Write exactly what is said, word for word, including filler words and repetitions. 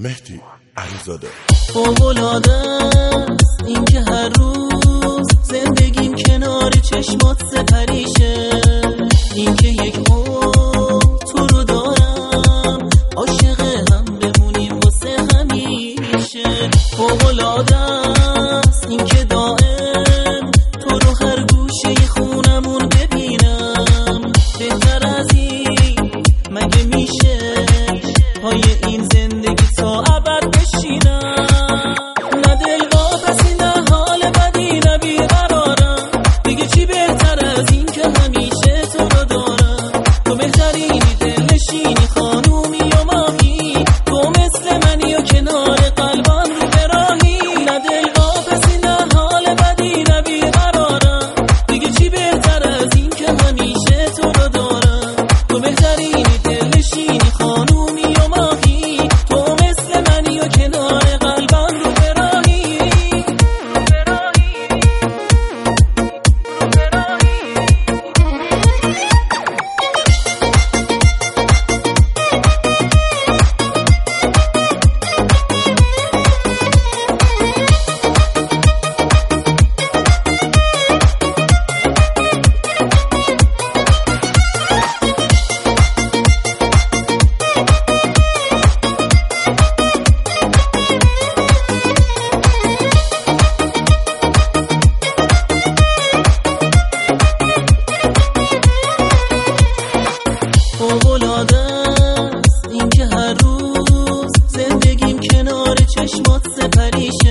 مهدی علیزاده. فوق‌العاده است این که هر روز زندگیم کنار چشمات سپریشه، این که یک عمر تو رو دارم عاشق هم بمونیم واسه همیشه. فوق‌العاده است این که دائم تو رو هر گوشه خونمون ببینم، بهتر از این مگه میشه پای این زندگی تا ابد بشینم؟ نه دلواپسی نه حال بدی نه بیقرارم، دیگه چی بهتر از این که همیشه تو رو دارم. تو بهترینی دلنشینی خانومی و ماهی، تو مثل منی و کنار قلبم رو براهی. نه دلواپسی نه حال بدی نه بیقرارم، دیگه چی بهتر از این که همیشه تو رو دارم. تو بهترینی دلنشینی خانومی و ماهی، تو مثل منی و کنار قلبم رو براهی. رو براهی رو براهی فوق‌العاده است این که هر روز زندگیم کنار چشمات سپریشه.